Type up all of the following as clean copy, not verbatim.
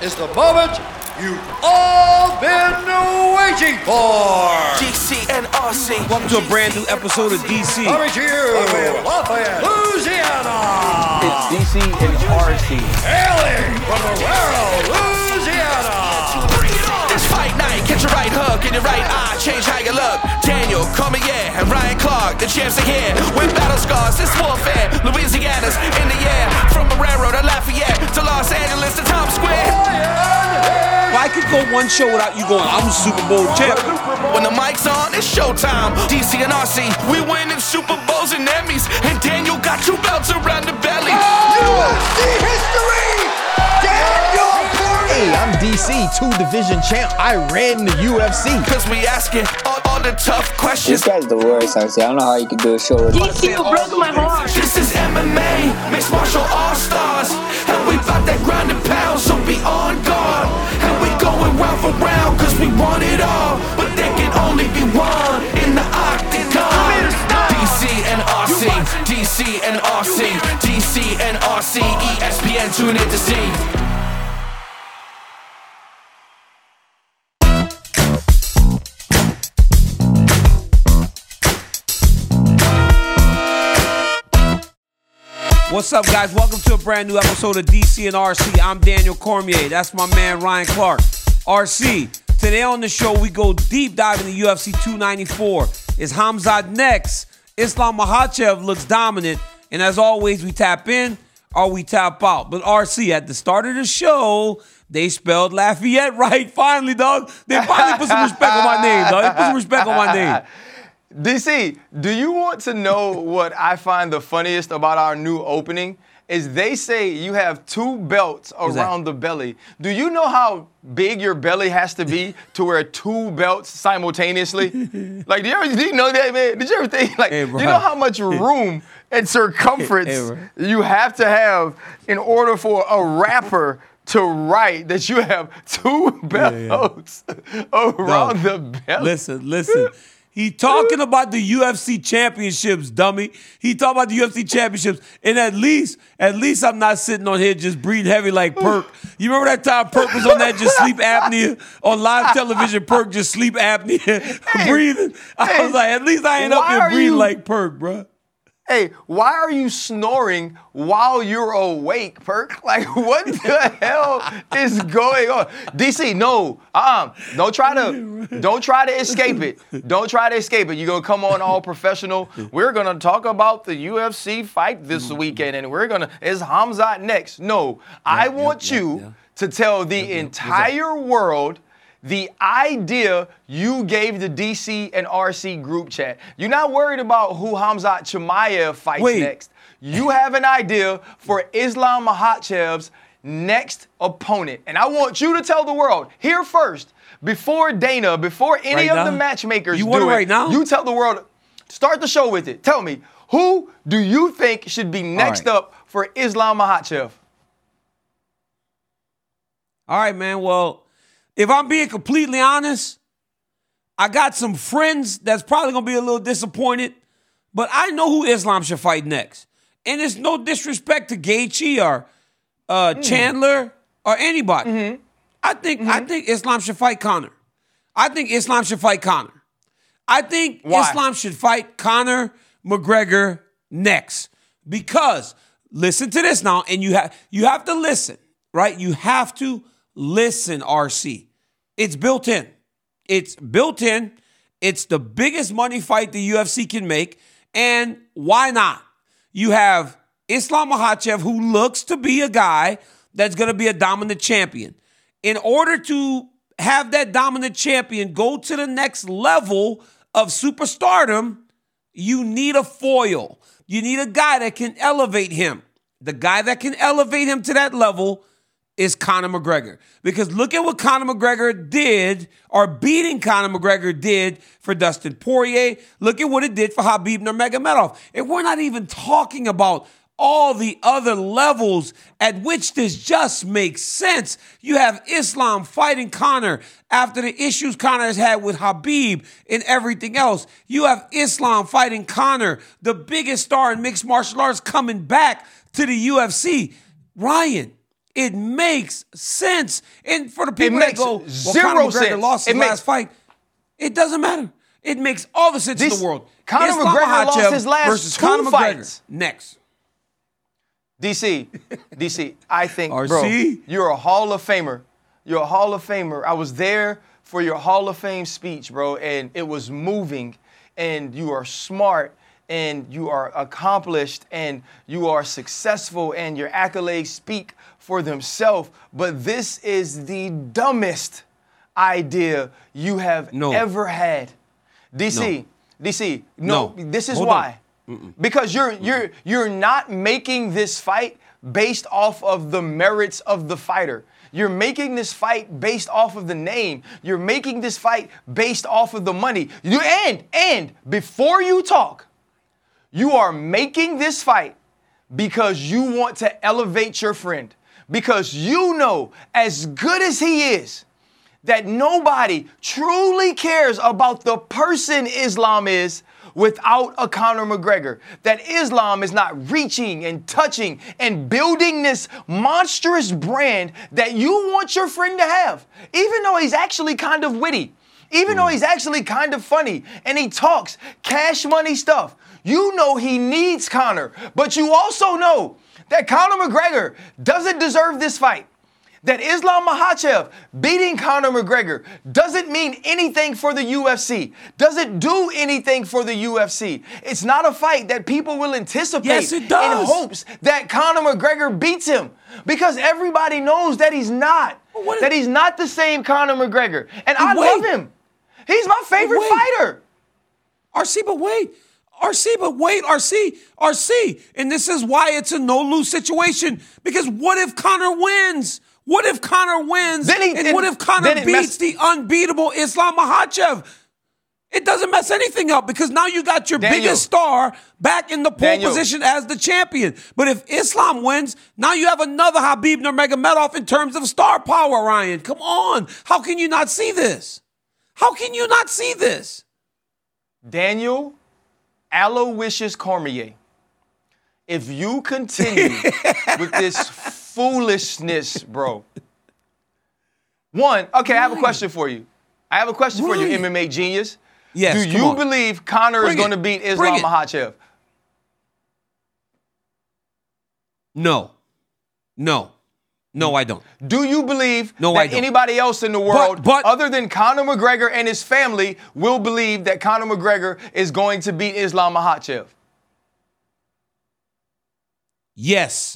is the moment you've all been waiting for. DC and RC. Welcome to a brand new episode of DC. Coming to you, Lafayette, Louisiana. It's DC and RC. Hailing from Aurora, Louisiana. It's fight night, catch your right hook in your right eye, change how you look. Daniel Cormier and Ryan Clark, the champs are here. With battle scars, it's warfare. Louisiana's in the air. From Marrero to Lafayette to Los Angeles to Times Square. If I could go one show without you going, I'm a Super Bowl champ. When the mic's on, it's showtime. DC and RC, we winning Super Bowls and Emmys. And Daniel got 2 belts around the belly. UFC history, Daniel Cormier. Hey, I'm DC, 2-division champ. I ran the UFC. Cause we asking all the tough questions. This guy's the worst, honestly. I don't know how you can do a show with DC, you broke my heart. This is MMA, mixed martial all-stars. And we bout that grind and pound, so be on guard. And we going round for round, cause we want it all. But there can only be one in the octagon. DC and RC, DC and RC, DC and RC, ESPN, tune in to see. What's up, guys? Welcome to a brand new episode of DC and RC. I'm Daniel Cormier. That's my man, Ryan Clark. RC, today on the show, we go deep dive into UFC 294. Is Khamzat next? Islam Makhachev looks dominant. And as always, we tap in or we tap out. But RC, at the start of the show, they spelled Lafayette right. Finally, dog. They finally put some respect on my name, dog. They put some respect on my name. DC, do you want to know what I find the funniest about our new opening? Is they say you have 2 belts around the belly. Do you know how big your belly has to be to wear 2 belts simultaneously? Like, do you know that, man? Did you ever think, like, Hey, do you know how much room and circumference you have to have in order for a rapper to write that you have 2 belts around the belly? Listen. He talking about the UFC championships, dummy. He talking about the UFC championships. And at least I'm not sitting on here just breathing heavy like Perk. You remember that time Perk was on that just sleep apnea? On live television, Perk just sleep apnea, breathing. I was like, at least I ain't up here breathing like Perk, bro. Hey, why are you snoring while you're awake, Perk? Like, what the hell is going on? DC, no, don't try to escape it. Don't try to escape it. You're gonna come on all professional. We're gonna talk about the UFC fight this weekend, and is Khamzat next? No, I want you to tell the entire world the idea you gave the DC and RC group chat. You're not worried about who Khamzat Chimaev fights next. You have an idea for Islam Makhachev's next opponent. And I want you to tell the world, here first, before Dana, before any of the matchmakers you want do it right now? You tell the world, start the show with it. Tell me, who do you think should be next up for Islam Makhachev? All right, man, well, if I'm being completely honest, I got some friends that's probably going to be a little disappointed, but I know who Islam should fight next. And it's no disrespect to Gaethje or Chandler or anybody. I think Islam should fight Conor. I think Islam should fight Conor McGregor next. Because, listen to this now, and you have to listen, right? You have to listen, RC. It's built in. It's the biggest money fight the UFC can make. And why not? You have Islam Makhachev, who looks to be a guy that's going to be a dominant champion. In order to have that dominant champion go to the next level of superstardom, you need a foil. You need a guy that can elevate him. The guy that can elevate him to that level is Conor McGregor. Because look at what Conor McGregor did, or beating Conor McGregor did for Dustin Poirier. Look at what it did for Khabib Nurmagomedov. And we're not even talking about all the other levels at which this just makes sense. You have Islam fighting Conor after the issues Conor has had with Khabib and everything else. You have Islam fighting Conor, the biggest star in mixed martial arts, coming back to the UFC. Ryan, It makes sense. And for the people makes that go, well, zero Conor McGregor sense. lost his It makes- last fight, it doesn't matter. It makes all the sense in the world. Conor Islam McGregor Makhachev lost his last versus 2 Conor McGregor. fights. Next. DC, I think, bro, RC? you're a Hall of Famer. You're a Hall of Famer. I was there for your Hall of Fame speech, bro, and it was moving, and you are smart, and you are accomplished, and you are successful, and your accolades speak for themselves. But this is the dumbest idea you have ever had. DC, no, this is Hold why. Because you're not making this fight based off of the merits of the fighter. You're making this fight based off of the name. You're making this fight based off of the money. And before you talk, you are making this fight because you want to elevate your friend. Because you know, as good as he is, that nobody truly cares about the person Islam is without a Conor McGregor. That Islam is not reaching and touching and building this monstrous brand that you want your friend to have. Even though he's actually kind of witty, even though he's actually kind of funny, and he talks cash money stuff. You know he needs Conor, but you also know that Conor McGregor doesn't deserve this fight. That Islam Makhachev beating Conor McGregor doesn't mean anything for the UFC, doesn't do anything for the UFC. It's not a fight that people will anticipate in hopes that Conor McGregor beats him, because everybody knows that he's not. That he's not the same Conor McGregor. And I love him. He's my favorite fighter. RC, and this is why it's a no-lose situation, because what if Conor wins? What if Conor wins? What if Conor beats the unbeatable Islam Makhachev? It doesn't mess anything up, because now you got your biggest star back in the pole position as the champion. But if Islam wins, now you have another Khabib Nurmagomedov in terms of star power, Ryan. Come on. How can you not see this? How can you not see this? Daniel Aloysius Cormier, if you continue with this foolishness, bro. I have a question for you. I have a question for you, MMA genius. Yes, do you believe Conor is going to beat Islam Makhachev? No, I don't. Do you believe that anybody else in the world, other than Conor McGregor and his family, will believe that Conor McGregor is going to beat Islam Makhachev? Yes.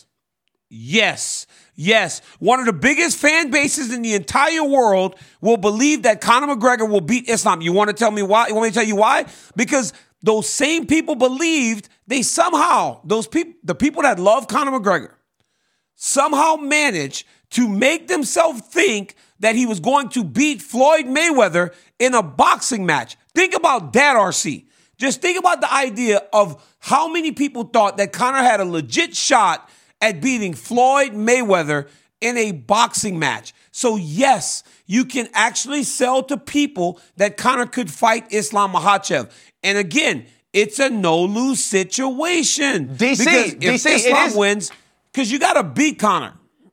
One of the biggest fan bases in the entire world will believe that Conor McGregor will beat Islam. You want to tell me why? You want me to tell you why? Because those same people believed the people that love Conor McGregor, somehow managed to make themselves think that he was going to beat Floyd Mayweather in a boxing match. Think about that, RC. Just think about the idea of how many people thought that Conor had a legit shot at beating Floyd Mayweather in a boxing match. So yes, you can actually sell to people that Conor could fight Islam Makhachev. And again, it's a no-lose situation. DC, if Islam wins, because you got to beat Conor.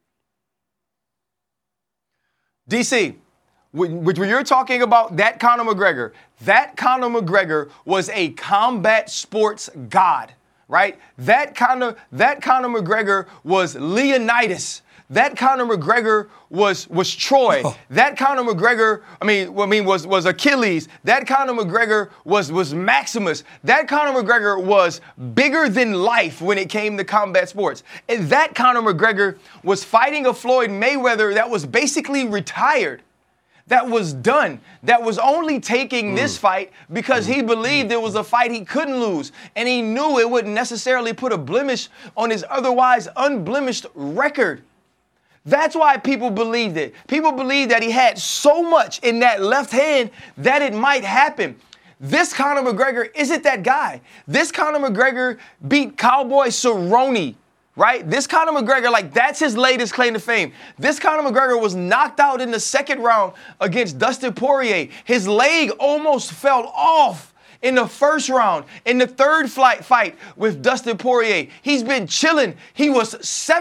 DC, when you're talking about that Conor McGregor was a combat sports god, right? That Conor McGregor was Leonidas. That Conor McGregor was Troy. That Conor McGregor, was Achilles. That Conor McGregor was Maximus. That Conor McGregor was bigger than life when it came to combat sports. And that Conor McGregor was fighting a Floyd Mayweather that was basically retired. That was done, that was only taking this fight because he believed it was a fight he couldn't lose. And he knew it wouldn't necessarily put a blemish on his otherwise unblemished record. That's why people believed it. People believed that he had so much in that left hand that it might happen. This Conor McGregor isn't that guy. This Conor McGregor beat Cowboy Cerrone. Right? This Conor McGregor, that's his latest claim to fame. This Conor McGregor was knocked out in the second round against Dustin Poirier. His leg almost fell off in the first round, in the third fight with Dustin Poirier. He's been chilling. He was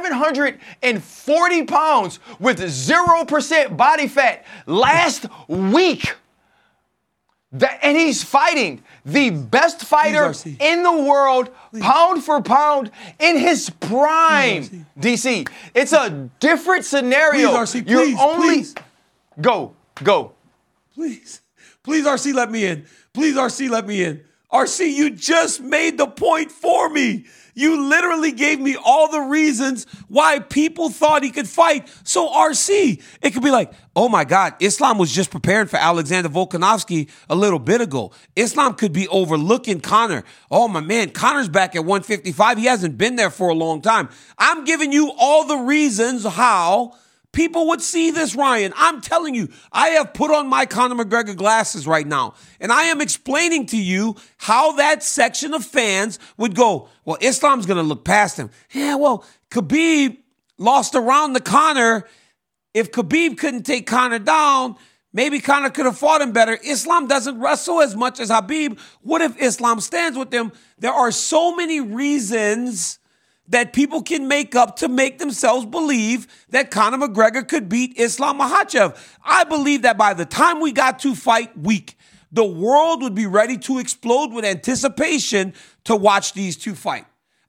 740 pounds with 0% body fat last week. And he's fighting the best fighter RC. in the world, pound for pound, in his prime. DC, it's a different scenario. Please, RC, please. Go. Please, RC, let me in. Please, RC, let me in. RC, you just made the point for me. You literally gave me all the reasons why people thought he could fight. So, RC, it could be like, oh my God, Islam was just preparing for Alexander Volkanovski a little bit ago. Islam could be overlooking Conor. Oh my man, Conor's back at 155. He hasn't been there for a long time. I'm giving you all the reasons how people would see this, Ryan. I'm telling you, I have put on my Conor McGregor glasses right now, and I am explaining to you how that section of fans would go, well, Islam's going to look past him. Yeah, well, Khabib lost a round to Conor. If Khabib couldn't take Conor down, maybe Conor could have fought him better. Islam doesn't wrestle as much as Khabib. What if Islam stands with him? There are so many reasons that people can make up to make themselves believe that Conor McGregor could beat Islam Makhachev. I believe that by the time we got to fight week, the world would be ready to explode with anticipation to watch these two fight.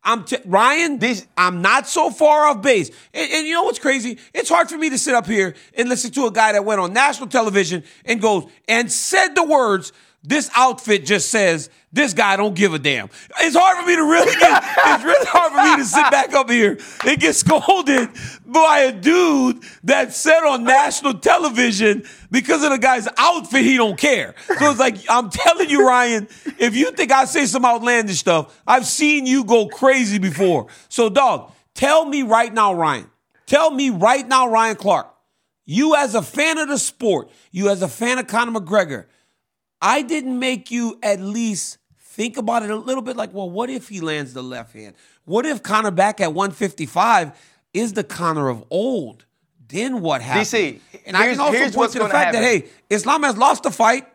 Ryan, I'm not so far off base. And you know what's crazy? It's hard for me to sit up here and listen to a guy that went on national television and goes and said the words, this outfit just says, this guy don't give a damn. It's hard for me to it's really hard for me to sit back up here and get scolded by a dude that said on national television because of the guy's outfit, he don't care. So it's like, I'm telling you, Ryan, if you think I say some outlandish stuff, I've seen you go crazy before. So, dog, tell me right now, Ryan. Tell me right now, Ryan Clark, you as a fan of the sport, you as a fan of Conor McGregor, I didn't make you at least think about it a little bit like, well, what if he lands the left hand? What if Conor back at 155 is the Conor of old? Then what happens? DC, and I can also point to the fact that, hey, Islam has lost the fight.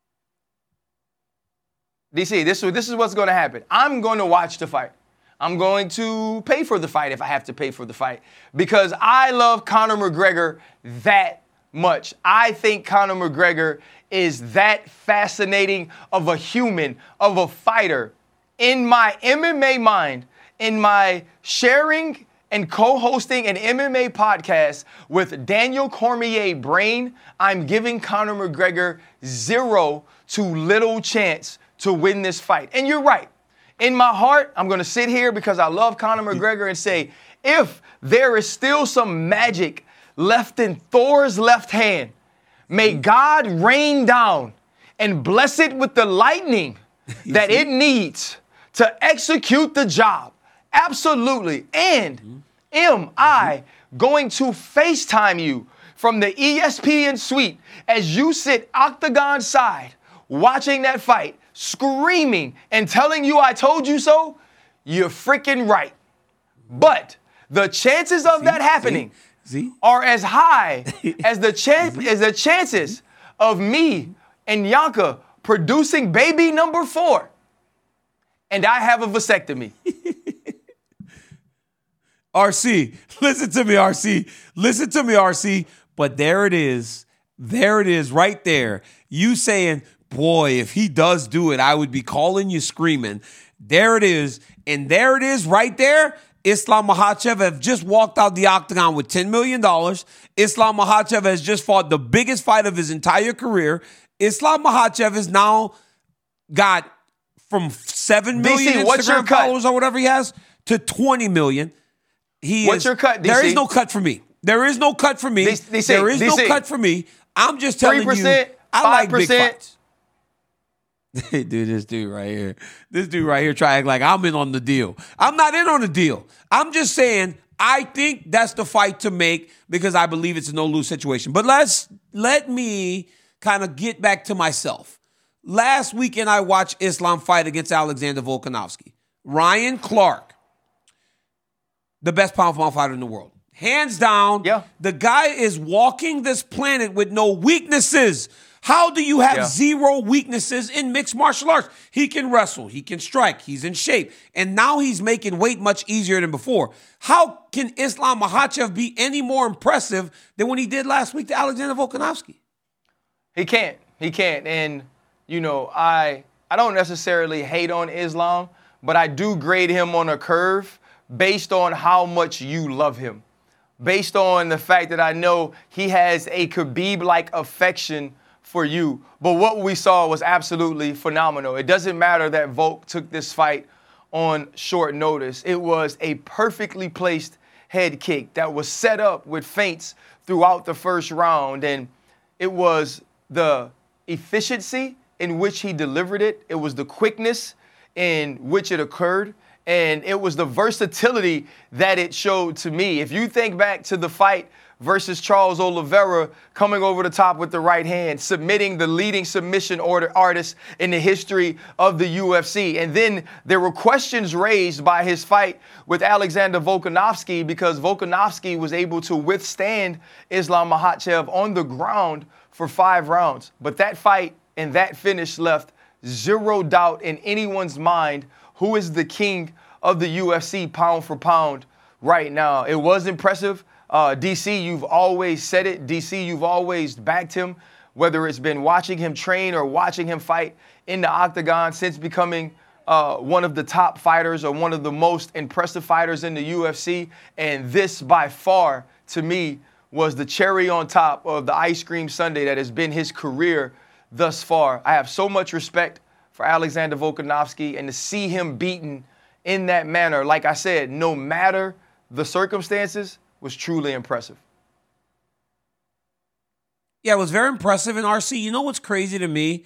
DC, this is what's going to happen. I'm going to watch the fight. I'm going to pay for the fight if I have to pay for the fight because I love Conor McGregor that much. I think Conor McGregor is that fascinating of a human, of a fighter. In my MMA mind, in my sharing and co-hosting an MMA podcast with Daniel Cormier brain, I'm giving Conor McGregor 0 to little chance to win this fight. And you're right. In my heart, I'm going to sit here because I love Conor McGregor and say, if there is still some magic left in Thor's left hand, may God rain down and bless it with the lightning that it needs to execute the job. Absolutely. And am I going to FaceTime you from the ESPN suite as you sit octagon side watching that fight, screaming and telling you I told you so? You're freaking right. But the chances of that happening are as high as the chances of me and Yanka producing baby number 4, and I have a vasectomy. RC, listen to me, RC. Listen to me, RC. But there it is. There it is right there. You saying, boy, if he does do it, I would be calling you screaming. There it is. And there it is right there. Islam Makhachev have just walked out the octagon with $10 million. Islam Makhachev has just fought the biggest fight of his entire career. Islam Makhachev has now got from 7 million DC, what's your Instagram followers or whatever he has to 20 million. What's your cut, DC? There is no cut for me. There is no cut for me. DC, there is no cut for me. I'm just telling 3%, you, I 5%. like big fights. Dude, this dude right here try to act like I'm in on the deal. I'm not in on the deal. I'm just saying I think that's the fight to make because I believe it's a no-lose situation. But let me kind of get back to myself. Last weekend, I watched Islam fight against Alexander Volkanovski. Ryan Clark, the best pound-for-pound fighter in the world. Hands down. Yeah. The guy is walking this planet with no weaknesses. How do you have zero weaknesses in mixed martial arts? He can wrestle. He can strike. He's in shape. And now he's making weight much easier than before. How can Islam Makhachev be any more impressive than when he did last week to Alexander Volkanovski? He can't. He can't. And, I don't necessarily hate on Islam, but I do grade him on a curve based on how much you love him. Based on the fact that I know he has a Khabib-like affection for you. But what we saw was absolutely phenomenal. It doesn't matter that Volk took this fight on short notice. It was a perfectly placed head kick that was set up with feints throughout the first round. And it was the efficiency in which he delivered it. It was the quickness in which it occurred. And it was the versatility that it showed to me. If you think back to the fight versus Charles Oliveira, coming over the top with the right hand, submitting the leading submission artist in the history of the UFC. And then there were questions raised by his fight with Alexander Volkanovski because Volkanovski was able to withstand Islam Makhachev on the ground for 5 rounds. But that fight and that finish left zero doubt in anyone's mind who is the king of the UFC pound for pound right now. It was impressive. DC, you've always said it. DC, you've always backed him, whether it's been watching him train or watching him fight in the octagon since becoming one of the top fighters or one of the most impressive fighters in the UFC. And this, by far, to me, was the cherry on top of the ice cream sundae that has been his career thus far. I have so much respect for Alexander Volkanovski, and to see him beaten in that manner, like I said, no matter the circumstances, was truly impressive. Yeah, it was very impressive. And RC, you know what's crazy to me?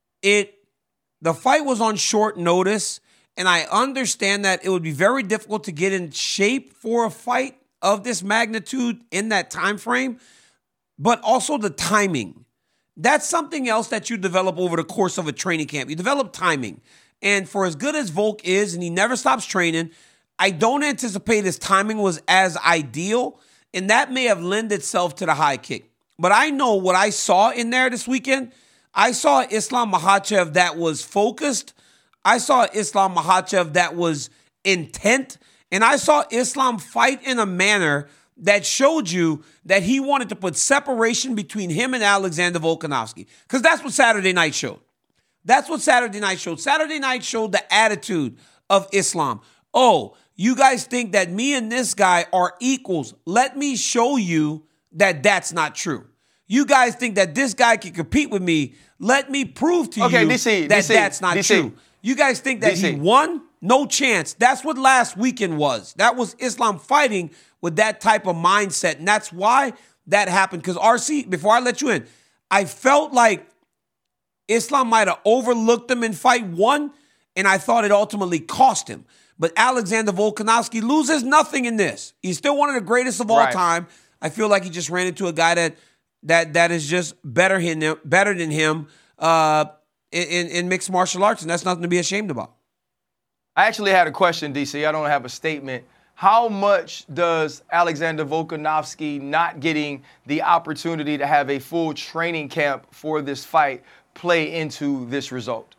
The fight was on short notice, and I understand that it would be very difficult to get in shape for a fight of this magnitude in that time frame, but also the timing. That's something else that you develop over the course of a training camp. You develop timing. And for as good as Volk is, and he never stops training, I don't anticipate his timing was as ideal, and that may have lent itself to the high kick. But I know what I saw in there this weekend. I saw Islam Makhachev that was focused. I saw Islam Makhachev that was intent. And I saw Islam fight in a manner that showed you that he wanted to put separation between him and Alexander Volkanovski. Because that's what Saturday night showed. That's what Saturday night showed. Saturday night showed the attitude of Islam. Oh, you guys think that me and this guy are equals. Let me show you that that's not true. You guys think that this guy can compete with me. Let me prove to you that that's not true. You guys think that he won? No chance. That's what last weekend was. That was Islam fighting with that type of mindset. And that's why that happened. Because RC, before I let you in, I felt like Islam might have overlooked him in fight 1, and I thought it ultimately cost him. But Alexander Volkanovski loses nothing in this. He's still one of the greatest of all time. I feel like he just ran into a guy that is just better than him in mixed martial arts, and that's nothing to be ashamed about. I actually had a question, DC. I don't have a statement. How much does Alexander Volkanovski not getting the opportunity to have a full training camp for this fight play into this result?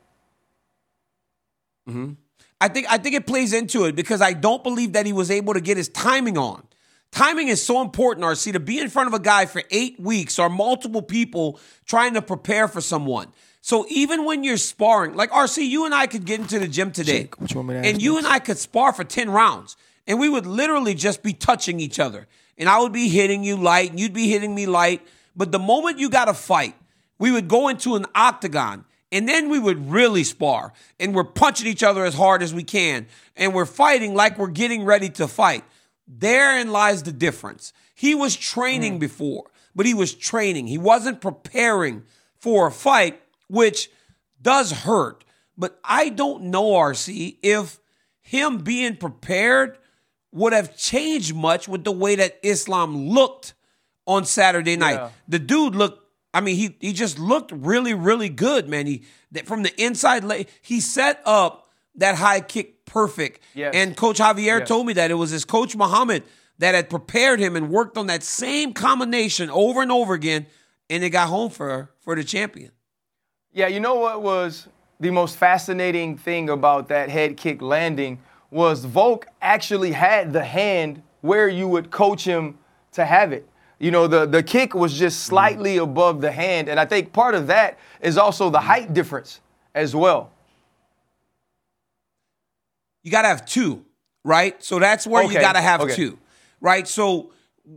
Mm-hmm. I think it plays into it because I don't believe that he was able to get his timing on. Timing is so important, RC, to be in front of a guy for 8 weeks or multiple people trying to prepare for someone. So even when you're sparring, like RC, you and I could get into the gym today, and you and I could spar for 10 rounds, and we would literally just be touching each other. And I would be hitting you light, and you'd be hitting me light. But the moment you got to fight, we would go into an octagon, and then we would really spar. And we're punching each other as hard as we can. And we're fighting like we're getting ready to fight. Therein lies the difference. He was training before, but he was training. He wasn't preparing for a fight, which does hurt. But I don't know, RC, if him being prepared would have changed much with the way that Islam looked on Saturday night. Yeah. The dude looked, he just looked really, really good, man. From the inside, he set up that high kick perfect. Yes. And Coach Javier told me that it was his coach Muhammad that had prepared him and worked on that same combination over and over again, and they got home for the champion. Yeah, you know what was the most fascinating thing about that head kick landing was Volk actually had the hand where you would coach him to have it. You know, the kick was just slightly above the hand, and I think part of that is also the height difference as well. You got to have two, right? So that's where you got to have two, right? So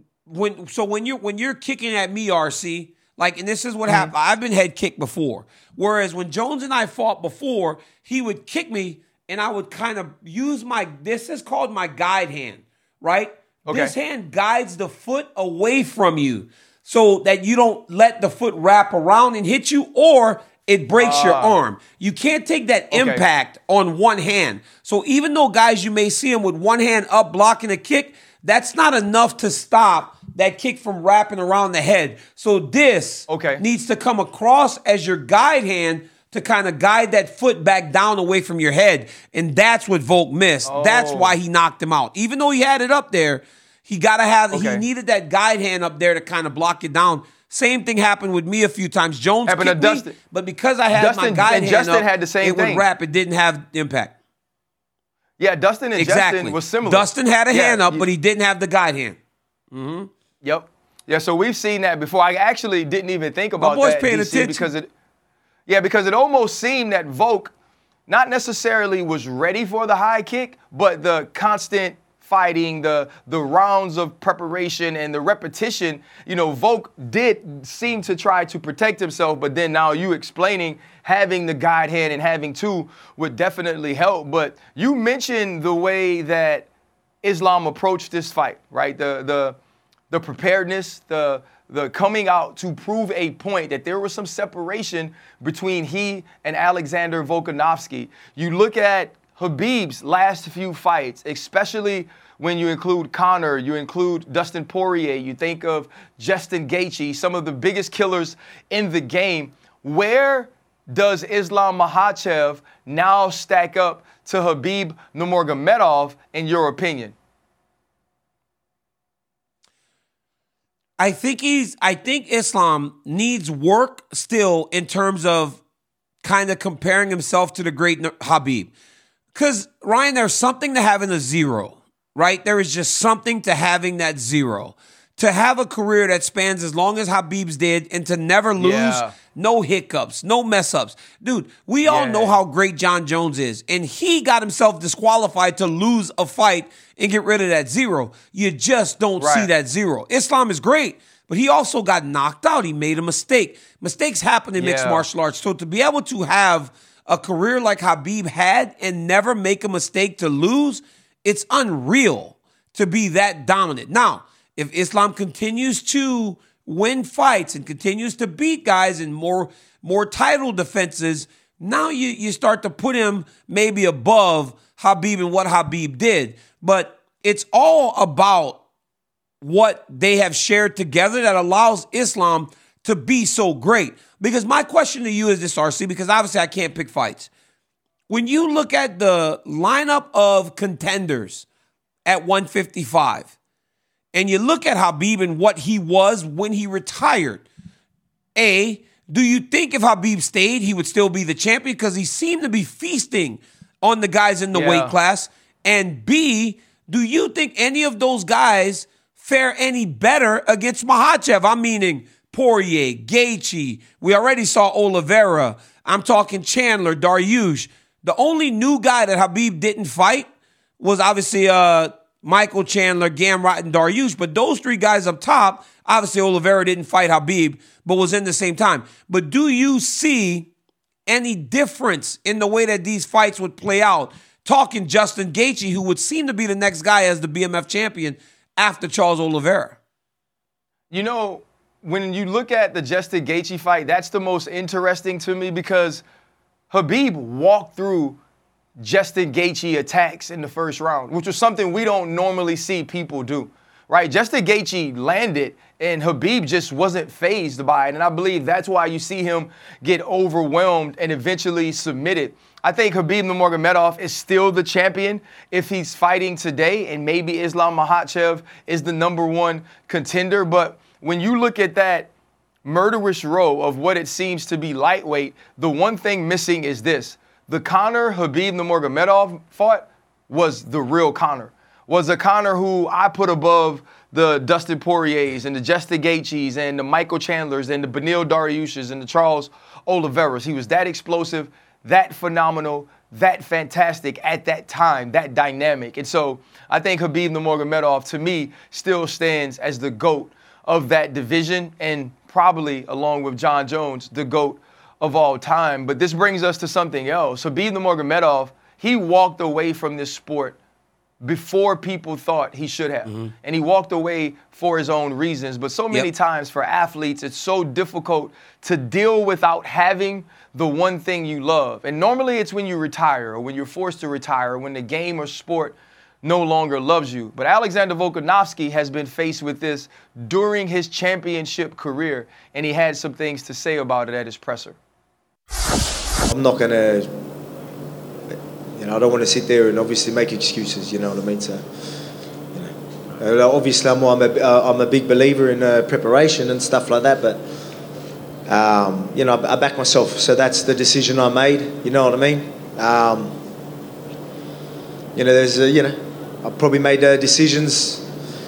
when you're kicking at me, RC, like, and this is what happened. I've been head kicked before. Whereas when Jones and I fought before, he would kick me, and I would kind of use this is called my guide hand, right? Okay. This hand guides the foot away from you so that you don't let the foot wrap around and hit you, or it breaks your arm. You can't take that impact on one hand. So even though, guys, you may see him with one hand up blocking a kick, that's not enough to stop that kick from wrapping around the head. So this needs to come across as your guide hand to kind of guide that foot back down away from your head. And that's what Volk missed. That's why he knocked him out. Even though he had it up there, he needed that guide hand up there to kind of block it down. Same thing happened with me a few times. Jones kicked me, Dustin, but because I had my guide hand up, had the same it would wrap. It didn't have impact. Yeah, Dustin and Justin was similar. Dustin had a hand up, but he didn't have the guide hand. Mm-hmm. Yep. Yeah, so we've seen that before. I actually didn't even think about my boy's that, paying DC, attention. because it almost seemed that Volk not necessarily was ready for the high kick, but the constant fighting, the rounds of preparation and the repetition, you know, Volk did seem to try to protect himself, but then now you explaining having the guide hand and having two would definitely help. But you mentioned the way that Islam approached this fight, right? The preparedness, the coming out to prove a point that there was some separation between he and Alexander Volkanovski. You look at Khabib's last few fights, especially when you include Conor, you include Dustin Poirier, you think of Justin Gaethje, some of the biggest killers in the game. Where does Islam Makhachev now stack up to Khabib Nurmagomedov, in your opinion? I think Islam needs work still in terms of kind of comparing himself to the great Khabib. Because, Ryan, there's something to having a zero, right? There is just something to having that zero. To have a career that spans as long as Khabib's did and to never lose, no hiccups, no mess-ups. Dude, we all know how great John Jones is, and he got himself disqualified to lose a fight and get rid of that zero. You just don't see that zero. Islam is great, but he also got knocked out. He made a mistake. Mistakes happen in mixed martial arts. So to be able to have a career like Khabib had and never make a mistake to lose, it's unreal to be that dominant. Now, if Islam continues to win fights and continues to beat guys in more title defenses, now you start to put him maybe above Khabib and what Khabib did. But it's all about what they have shared together that allows Islam to be so great. Because my question to you is this, RC, because obviously I can't pick fights. When you look at the lineup of contenders at 155, and you look at Khabib and what he was when he retired, A, do you think if Khabib stayed, he would still be the champion? Because he seemed to be feasting on the guys in the weight class. And B, do you think any of those guys fare any better against Makhachev? I'm meaning Poirier, Gaethje. We already saw Oliveira. I'm talking Chandler, Dariush. The only new guy that Khabib didn't fight was obviously Michael Chandler, Gamrot, and Dariush. But those three guys up top, obviously Oliveira didn't fight Khabib, but was in the same time. But do you see any difference in the way that these fights would play out? Talking Justin Gaethje, who would seem to be the next guy as the BMF champion after Charles Oliveira. You know, when you look at the Justin Gaethje fight, that's the most interesting to me because Khabib walked through Justin Gaethje attacks in the first round, which was something we don't normally see people do, right? Justin Gaethje landed, and Khabib just wasn't fazed by it. And I believe that's why you see him get overwhelmed and eventually submitted. I think Khabib Nurmagomedov is still the champion if he's fighting today, and maybe Islam Makhachev is the number one contender. But when you look at that murderous row of what it seems to be lightweight, the one thing missing is this. The Conor Khabib Nurmagomedov fought was the real Conor. Was a Conor who I put above the Dustin Poiriers and the Justin Gaethjes and the Michael Chandlers and the Beneil Dariush's and the Charles Oliveira's. He was that explosive, that phenomenal, that fantastic at that time, that dynamic. And so I think Khabib Nurmagomedov, to me, still stands as the GOAT of that division and probably, along with John Jones, the GOAT of all time. But this brings us to something else. Khabib Nurmagomedov, he walked away from this sport before people thought he should have. And he walked away for his own reasons. But so many times for athletes, it's so difficult to deal without having the one thing you love. And normally it's when you retire or when you're forced to retire, when the game or sport no longer loves you. But Alexander Volkanovski has been faced with this during his championship career, and he had some things to say about it at his presser. I'm not going to, I don't want to sit there and obviously make excuses, you know what I mean? So, obviously I'm a big believer in preparation and stuff like that, but, I back myself. So that's the decision I made, you know what I mean? I probably made decisions,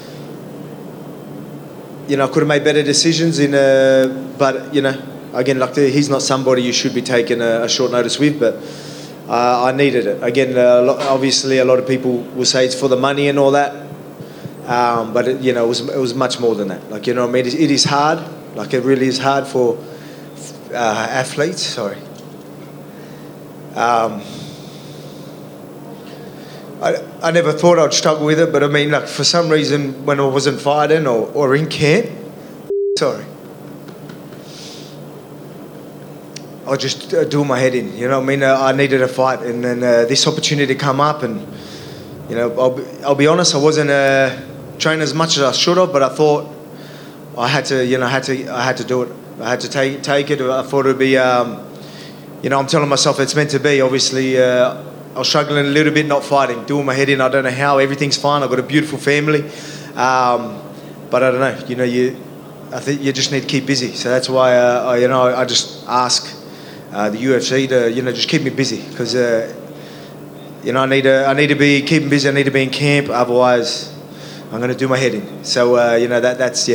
I could have made better decisions but, again, he's not somebody you should be taking a short notice with, but I needed it. Again, obviously a lot of people will say it's for the money and all that, but it was much more than that. It is hard. It really is hard for athletes. Sorry. I never thought I'd struggle with it, but for some reason when I wasn't fighting or in camp, I just do my head in, I needed a fight, and then this opportunity come up, and I'll be honest, I wasn't training as much as I should have, but I thought I had to, I had to do it. I had to take it. I thought it'd be, I'm telling myself it's meant to be. Obviously, I was struggling a little bit, not fighting, doing my head in. I don't know how. Everything's fine. I've got a beautiful family, but I don't know. I think you just need to keep busy. So that's why I just ask the UFC to just keep me busy, because I need to be keeping busy. I need to be in camp. Otherwise, I'm going to do my head in. So that's.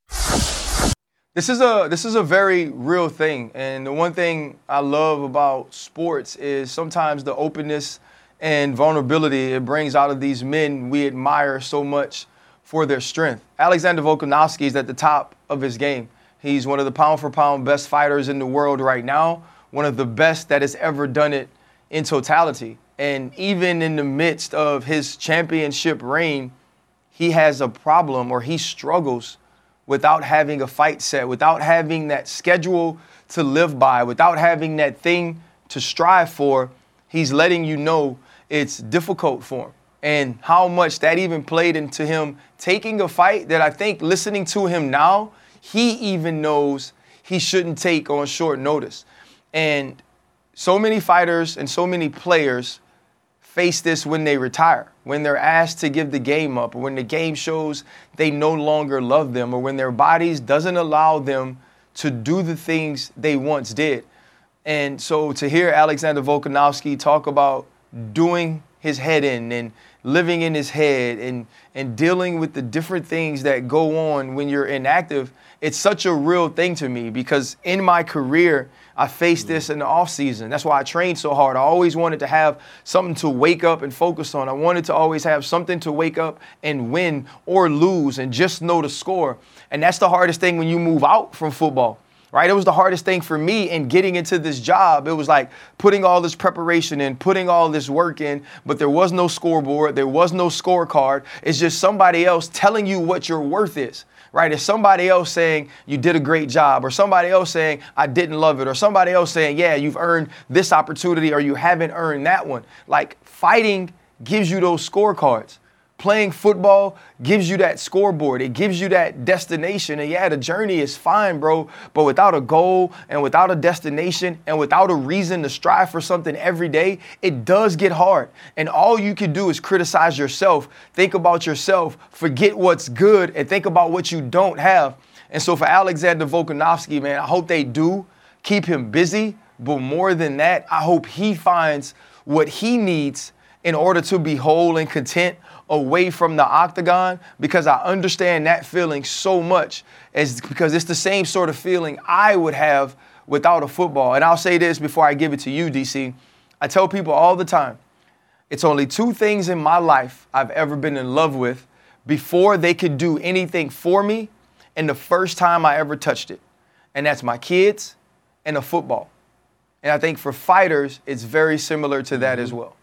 This is a very real thing, and the one thing I love about sports is sometimes the openness and vulnerability it brings out of these men we admire so much for their strength. Alexander Volkanovski is at the top of his game. He's one of the pound-for-pound best fighters in the world right now, one of the best that has ever done it in totality. And even in the midst of his championship reign, he has a problem, or he struggles without having a fight set, without having that schedule to live by, without having that thing to strive for. He's letting you know it's difficult for him. And how much that even played into him taking a fight that I think, listening to him now, he even knows he shouldn't take on short notice. And so many fighters and so many players face this when they retire, when they're asked to give the game up, or when the game shows they no longer love them, or when their bodies doesn't allow them to do the things they once did. And so to hear Alexander Volkanovski talk about doing his head in and living in his head and dealing with the different things that go on when you're inactive, it's such a real thing to me, because in my career, I faced this in the off season. That's why I trained so hard. I always wanted to have something to wake up and focus on. I wanted to always have something to wake up and win or lose and just know the score. And that's the hardest thing when you move out from football, right? It was the hardest thing for me in getting into this job. It was like putting all this preparation in, putting all this work in, but there was no scoreboard. There was no scorecard. It's just somebody else telling you what your worth is. Right? It's somebody else saying you did a great job, or somebody else saying I didn't love it, or somebody else saying, yeah, you've earned this opportunity or you haven't earned that one. Like, fighting gives you those scorecards. Playing football gives you that scoreboard. It gives you that destination. And yeah, the journey is fine, bro. But without a goal and without a destination and without a reason to strive for something every day, it does get hard. And all you can do is criticize yourself, think about yourself, forget what's good, and think about what you don't have. And so for Alexander Volkanovski, man, I hope they do keep him busy. But more than that, I hope he finds what he needs in order to be whole and content away from the octagon, because I understand that feeling so much, because it's the same sort of feeling I would have without a football. And I'll say this before I give it to you, DC. I tell people all the time, it's only 2 things in my life I've ever been in love with before they could do anything for me, and the first time I ever touched it. And that's my kids and a football. And I think for fighters, it's very similar to that as well.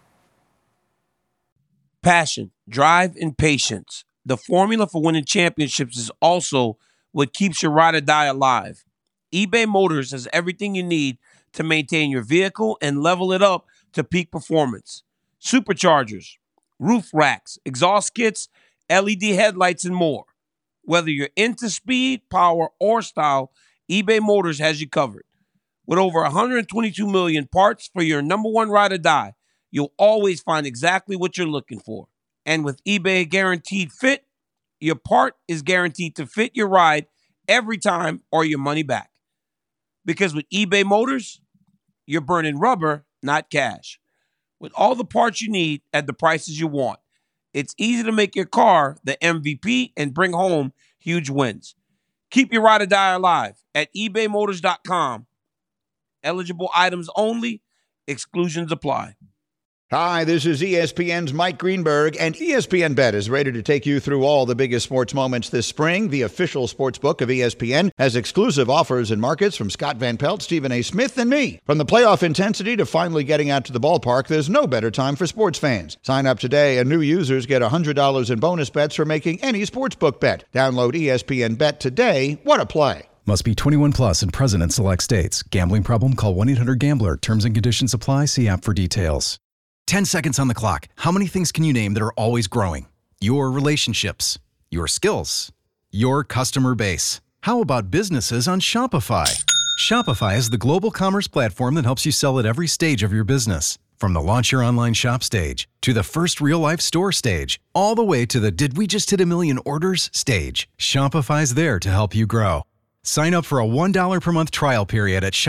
Passion, drive, and patience. The formula for winning championships is also what keeps your ride or die alive. eBay Motors has everything you need to maintain your vehicle and level it up to peak performance. Superchargers, roof racks, exhaust kits, LED headlights, and more. Whether you're into speed, power, or style, eBay Motors has you covered. With over 122 million parts for your number one ride or die, you'll always find exactly what you're looking for. And with eBay Guaranteed Fit, your part is guaranteed to fit your ride every time or your money back. Because with eBay Motors, you're burning rubber, not cash. With all the parts you need at the prices you want, it's easy to make your car the MVP and bring home huge wins. Keep your ride or die alive at ebaymotors.com. Eligible items only. Exclusions apply. Hi, this is ESPN's Mike Greenberg, and ESPN Bet is ready to take you through all the biggest sports moments this spring. The official sports book of ESPN has exclusive offers and markets from Scott Van Pelt, Stephen A. Smith, and me. From the playoff intensity to finally getting out to the ballpark, there's no better time for sports fans. Sign up today, and new users get $100 in bonus bets for making any sportsbook bet. Download ESPN Bet today. What a play. Must be 21 plus and present in select states. Gambling problem? Call 1-800-GAMBLER. Terms and conditions apply. See app for details. 10 seconds on the clock. How many things can you name that are always growing? Your relationships, your skills, your customer base. How about businesses on Shopify? Shopify is the global commerce platform that helps you sell at every stage of your business. From the launch your online shop stage, to the first real-life store stage, all the way to the did we just hit a million orders stage. Shopify's there to help you grow. Sign up for a $1 per month trial period at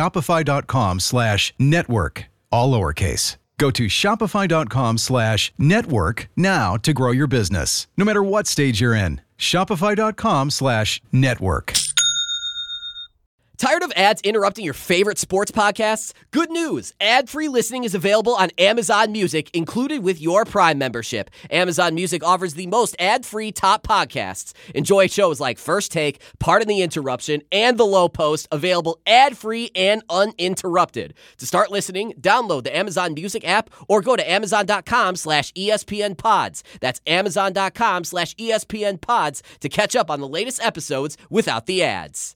shopify.com/network, all lowercase. Go to shopify.com/network now to grow your business, no matter what stage you're in. Shopify.com/network. Tired of ads interrupting your favorite sports podcasts? Good news! Ad-free listening is available on Amazon Music, included with your Prime membership. Amazon Music offers the most ad-free top podcasts. Enjoy shows like First Take, Pardon the Interruption, and The Low Post, available ad-free and uninterrupted. To start listening, download the Amazon Music app or go to amazon.com/ESPN Pods. That's amazon.com/ESPN Pods to catch up on the latest episodes without the ads.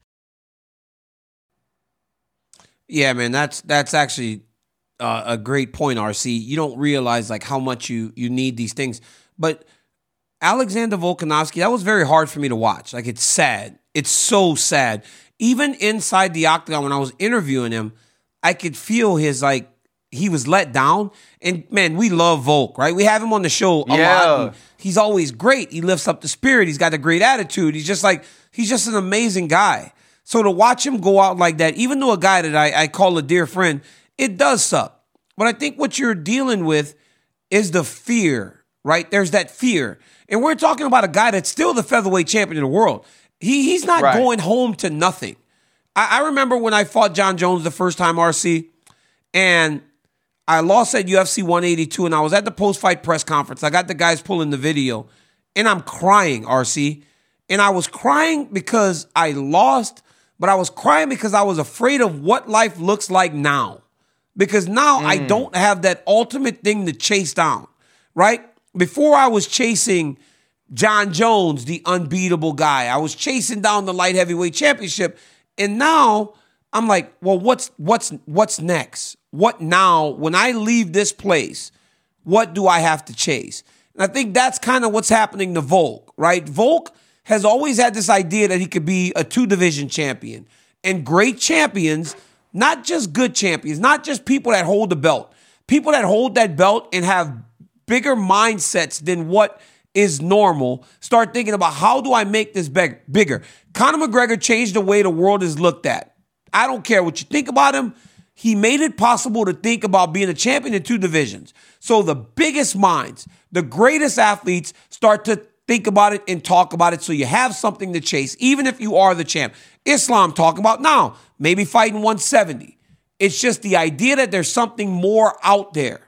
Yeah, man, that's actually a great point, RC. You don't realize like how much you need these things. But Alexander Volkanovski, that was very hard for me to watch. Like, it's sad. It's so sad. Even inside the octagon, when I was interviewing him, I could feel his, like, he was let down. And, man, we love Volk, right? We have him on the show a lot. And he's always great. He lifts up the spirit. He's got a great attitude. He's just an amazing guy. So to watch him go out like that, even though a guy that I call a dear friend, it does suck. But I think what you're dealing with is the fear, right? There's that fear. And we're talking about a guy that's still the featherweight champion of the world. He's not going home to nothing. I remember when I fought John Jones the first time, RC, and I lost at UFC 182, and I was at the post-fight press conference. I got the guys pulling the video, and I'm crying, RC. And I was crying because I lost, but I was crying because I was afraid of what life looks like now. Because now I don't have that ultimate thing to chase down, right? Before I was chasing John Jones, the unbeatable guy. I was chasing down the light heavyweight championship. And now I'm like, well, what's next? What now? When I leave this place, what do I have to chase? And I think that's kind of what's happening to Volk, right? Volk has always had this idea that he could be a 2-division champion. And great champions, not just good champions, not just people that hold the belt, people that hold that belt and have bigger mindsets than what is normal, start thinking about how do I make this bigger. Conor McGregor changed the way the world is looked at. I don't care what you think about him. He made it possible to think about being a champion in 2 divisions. So the biggest minds, the greatest athletes start to think about it and talk about it so you have something to chase, even if you are the champ. Islam talking about now, maybe fighting 170. It's just the idea that there's something more out there.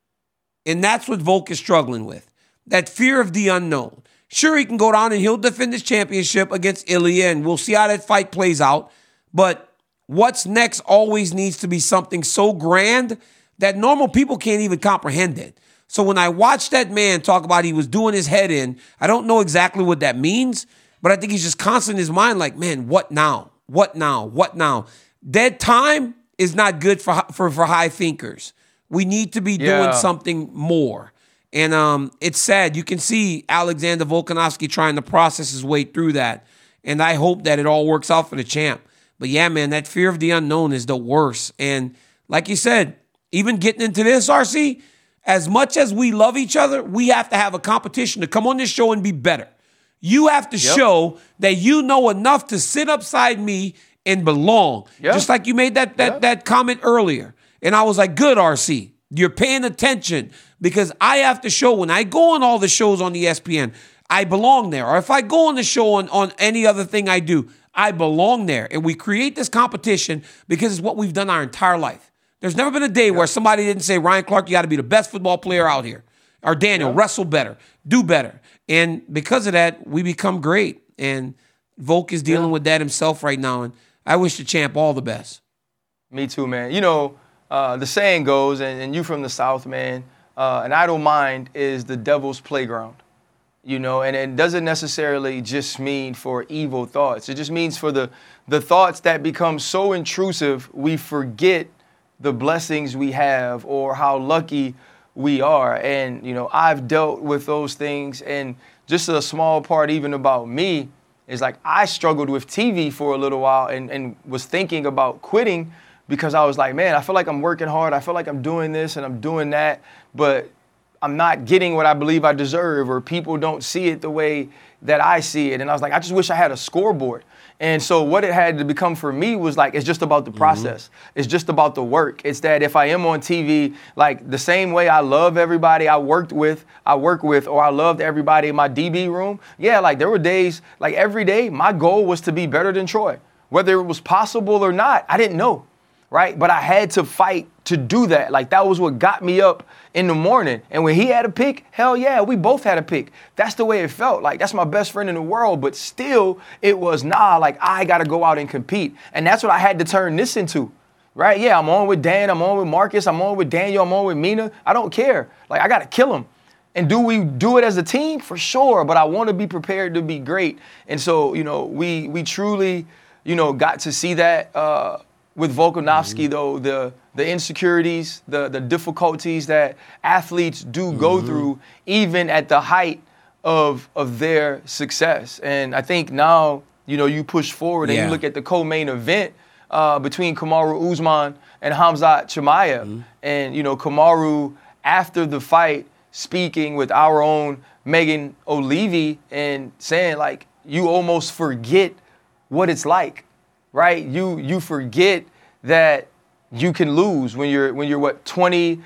And that's what Volk is struggling with. That fear of the unknown. Sure, he can go down and he'll defend his championship against Ilya, and we'll see how that fight plays out. But what's next always needs to be something so grand that normal people can't even comprehend it. So when I watch that man talk about he was doing his head in, I don't know exactly what that means, but I think he's just constant in his mind like, man, what now? What now? What now? Dead time is not good for high thinkers. We need to be doing something more. And it's sad. You can see Alexander Volkanovski trying to process his way through that. And I hope that it all works out for the champ. But yeah, man, that fear of the unknown is the worst. And like you said, even getting into this, RC, as much as we love each other, we have to have a competition to come on this show and be better. You have to show that you know enough to sit upside me and belong. Just like you made that comment earlier. And I was like, good, RC. You're paying attention because I have to show when I go on all the shows on ESPN, I belong there. Or if I go on the show on any other thing I do, I belong there. And we create this competition because it's what we've done our entire life. There's never been a day where somebody didn't say, Ryan Clark, you got to be the best football player out here. Or Daniel, wrestle better, do better. And because of that, we become great. And Volk is dealing with that himself right now. And I wish the champ all the best. Me too, man. You know, the saying goes, and you from the South, man, an idle mind is the devil's playground. You know, and it doesn't necessarily just mean for evil thoughts. It just means for the thoughts that become so intrusive, we forget the blessings we have or how lucky we are. And, you know, I've dealt with those things. And just a small part even about me is like I struggled with TV for a little while and was thinking about quitting because I was like, man, I feel like I'm working hard. I feel like I'm doing this and I'm doing that. But I'm not getting what I believe I deserve, or people don't see it the way that I see it. And I was like, I just wish I had a scoreboard. And so what it had to become for me was like, it's just about the process. It's just about the work. It's that if I am on TV, like the same way I love everybody I work with, or I loved everybody in my DB room. Yeah, like there were days, like every day, my goal was to be better than Troy. Whether it was possible or not, I didn't know, right? But I had to fight to do that. Like that was what got me up in the morning. And when he had a pick, hell yeah, we both had a pick. That's the way it felt. Like that's my best friend in the world, but still it was like I got to go out and compete. And that's what I had to turn this into, right? Yeah, I'm on with Dan, I'm on with Marcus, I'm on with Daniel, I'm on with Mina. I don't care. Like I got to kill him. And do we do it as a team? For sure, but I want to be prepared to be great. And so, you know, we truly, you know, got to see that with Volkanovski, though, the insecurities, the difficulties that athletes do go through, even at the height of their success. And I think now, you know, you push forward and you look at the co-main event between Kamaru Usman and Khamzat Chimaev. And, you know, Kamaru, after the fight, speaking with our own Megan O'Leary and saying, like, you almost forget what it's like, right? You forget that you can lose when you're what 20-1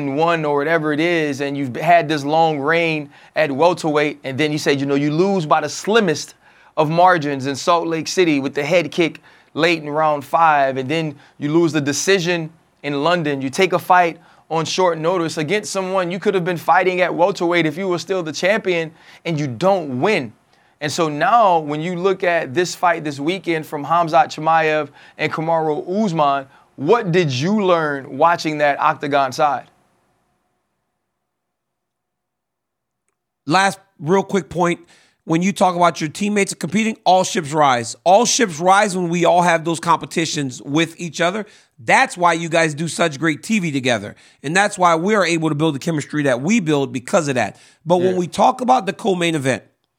or whatever it is, and you've had this long reign at welterweight, and then you say, you know, you lose by the slimmest of margins in Salt Lake City with the head kick late in round 5, and then you lose the decision in London. You take a fight on short notice against someone you could have been fighting at welterweight if you were still the champion, and you don't win. And so now when you look at this fight this weekend from Khamzat Chimaev and Kamaru Usman, what did you learn watching that octagon side? Last real quick point. when you talk about your teammates competing, all ships rise. All ships rise when we all have those competitions with each other. That's why you guys do such great TV together. And that's why we are able to build the chemistry that we build because of that. But when we talk about the co-main event,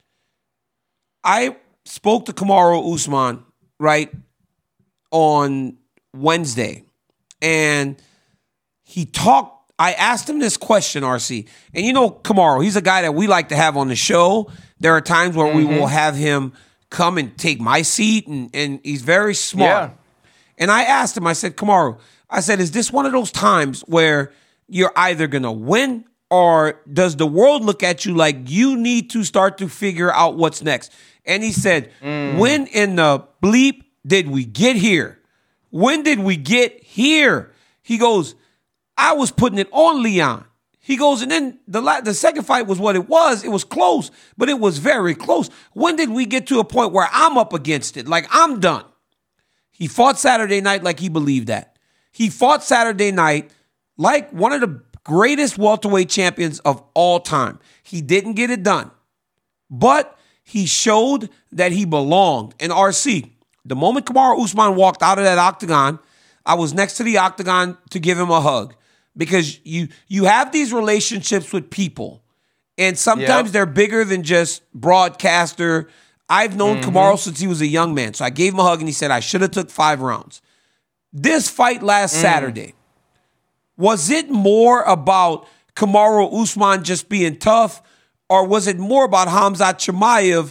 I spoke to Kamaru Usman, right, on Wednesday. And I asked him this question, RC. And you know Kamaru, he's a guy that we like to have on the show. There are times where we will have him come and take my seat, and he's very smart. Yeah. And I asked him, I said, Kamaru, I said, is this one of those times where you're either going to win or does the world look at you like you need to start to figure out what's next? And he said, when in the bleep did we get here? When did we get here? He goes, I was putting it on Leon. He goes, and then the second fight was what it was. It was close, but it was very close. When did we get to a point where I'm up against it? Like, I'm done. He fought Saturday night like he believed that. He fought Saturday night like one of the greatest welterweight champions of all time. He didn't get it done, but he showed that he belonged. And RC, the moment Kamaru Usman walked out of that octagon, I was next to the octagon to give him a hug. Because you have these relationships with people, and sometimes they're bigger than just broadcaster. I've known Kamaru since he was a young man, so I gave him a hug, and he said, I should have took 5 rounds. This fight last Saturday, was it more about Kamaru Usman just being tough, or was it more about Khamzat Chimaev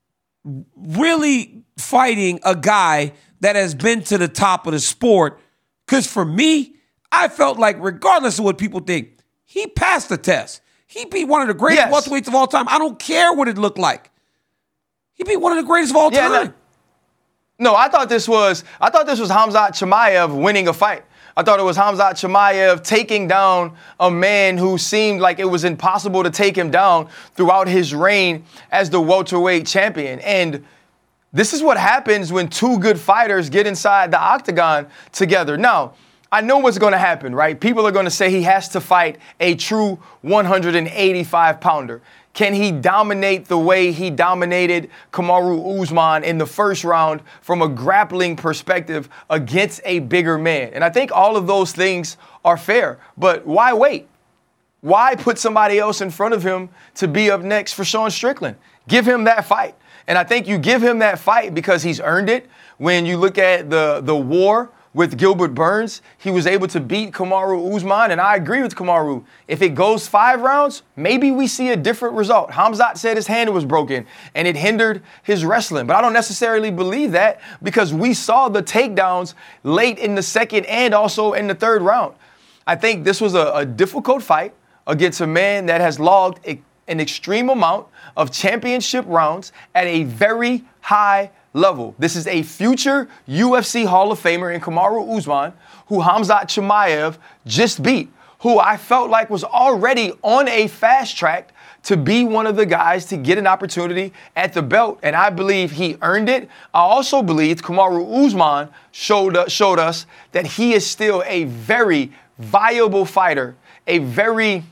really fighting a guy that has been to the top of the sport? Because for me, I felt like regardless of what people think, he passed the test. He beat one of the greatest welterweights of all time. I don't care what it looked like. He beat one of the greatest of all time. No, I thought this was Khamzat Chimaev winning a fight. I thought it was Khamzat Chimaev taking down a man who seemed like it was impossible to take him down throughout his reign as the welterweight champion. And this is what happens when two good fighters get inside the octagon together. Now, I know what's going to happen, right? People are going to say he has to fight a true 185-pounder. Can he dominate the way he dominated Kamaru Usman in the first round from a grappling perspective against a bigger man? And I think all of those things are fair, but why wait? Why put somebody else in front of him to be up next for Sean Strickland? Give him that fight. And I think you give him that fight because he's earned it. When you look at the war with Gilbert Burns, he was able to beat Kamaru Usman, and I agree with Kamaru. If it goes 5 rounds, maybe we see a different result. Khamzat said his hand was broken, and it hindered his wrestling, but I don't necessarily believe that because we saw the takedowns late in the second and also in the third round. I think this was a difficult fight against a man that has logged an extreme amount of championship rounds at a very high level. This is a future UFC Hall of Famer in Kamaru Usman, who Khamzat Chimaev just beat, who I felt like was already on a fast track to be one of the guys to get an opportunity at the belt, and I believe he earned it. I also believe Kamaru Usman showed us that he is still a very viable fighter, a very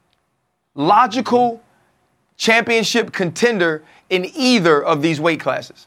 logical championship contender in either of these weight classes.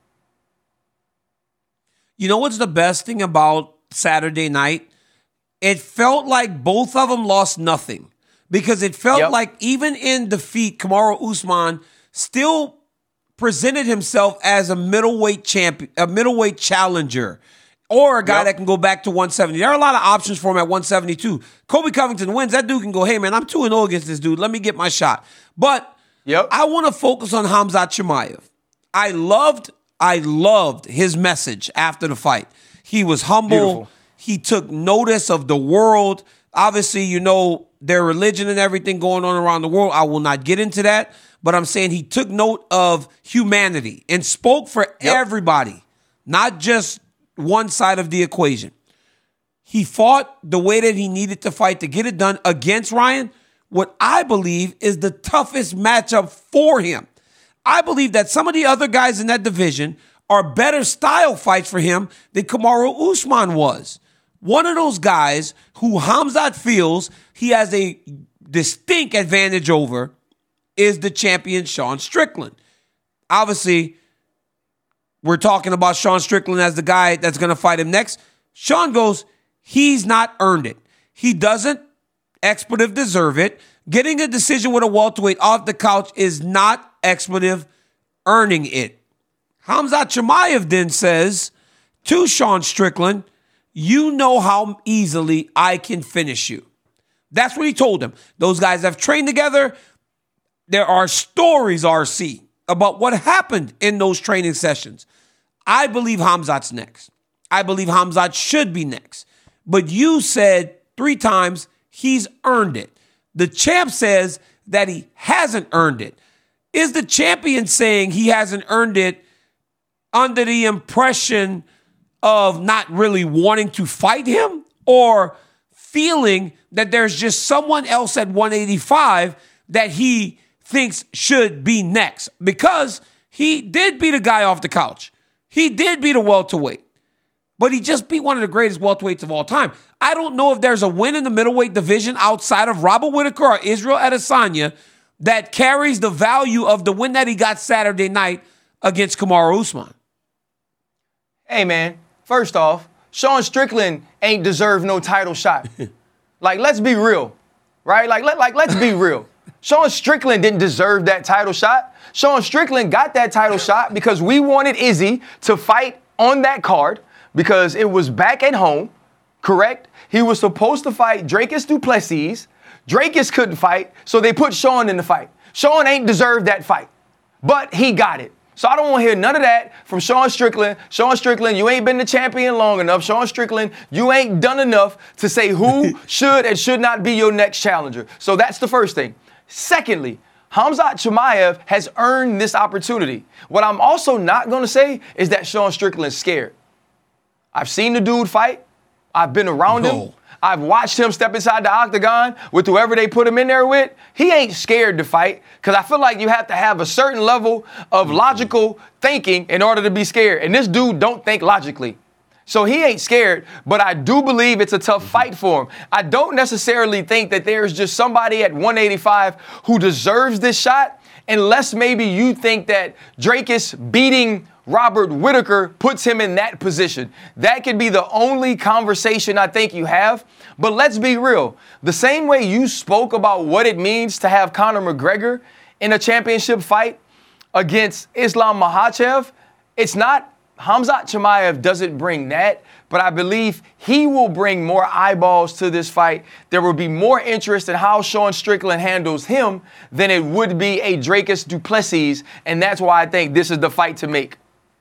You know what's the best thing about Saturday night? It felt like both of them lost nothing because it felt like even in defeat, Kamaru Usman still presented himself as a middleweight champion, a middleweight challenger, or a guy that can go back to 170. There are a lot of options for him at 172. Colby Covington wins. That dude can go, hey, man, I'm 2-0 against this dude. Let me get my shot. But I want to focus on Khamzat Chimaev. I loved his message after the fight. He was humble. Beautiful. He took notice of the world. Obviously, you know, their religion and everything going on around the world. I will not get into that. But I'm saying he took note of humanity and spoke for everybody, not just one side of the equation. He fought the way that he needed to fight to get it done against Ryan, what I believe is the toughest matchup for him. I believe that some of the other guys in that division are better style fights for him than Kamaru Usman was. One of those guys who Khamzat feels he has a distinct advantage over is the champion Sean Strickland. Obviously, we're talking about Sean Strickland as the guy that's going to fight him next. Sean goes, he's not earned it. He doesn't expletive deserve it. Getting a decision with a welterweight off the couch is not expletive earning it. Khamzat Chimaev then says to Sean Strickland, you know how easily I can finish you. That's what he told him. Those guys have trained together. There are stories, RC, about what happened in those training sessions. I believe Khamzat's next. I believe Khamzat should be next. But you said 3 times he's earned it. The champ says that he hasn't earned it. Is the champion saying he hasn't earned it under the impression of not really wanting to fight him, or feeling that there's just someone else at 185 that he thinks should be next? Because he did beat a guy off the couch. He did beat a welterweight, but he just beat one of the greatest welterweights of all time. I don't know if there's a win in the middleweight division outside of Robert Whittaker or Israel Adesanya that carries the value of the win that he got Saturday night against Kamaru Usman. Hey, man, first off, Sean Strickland ain't deserved no title shot. Like, let's be real, right? Let's be real. Sean Strickland didn't deserve that title shot. Sean Strickland got that title shot because we wanted Izzy to fight on that card because it was back at home, correct? He was supposed to fight Dricus du Plessis. Dricus couldn't fight, so they put Sean in the fight. Sean ain't deserved that fight, but he got it. So I don't want to hear none of that from Sean Strickland. Sean Strickland, you ain't been the champion long enough. Sean Strickland, you ain't done enough to say who should and should not be your next challenger. So that's the first thing. Secondly, Khamzat Chimaev has earned this opportunity. What I'm also not going to say is that Sean Strickland's scared. I've seen the dude fight. I've been around him. I've watched him step inside the octagon with whoever they put him in there with. He ain't scared to fight because I feel like you have to have a certain level of logical thinking in order to be scared. And this dude don't think logically. So he ain't scared, but I do believe it's a tough fight for him. I don't necessarily think that there's just somebody at 185 who deserves this shot, unless maybe you think that Dricus beating Robert Whittaker puts him in that position. That could be the only conversation I think you have. But let's be real. The same way you spoke about what it means to have Conor McGregor in a championship fight against Islam Makhachev, it's not. Khamzat Chimaev doesn't bring that, but I believe he will bring more eyeballs to this fight. There will be more interest in how Sean Strickland handles him than it would be a Dricus du Plessis, and that's why I think this is the fight to make.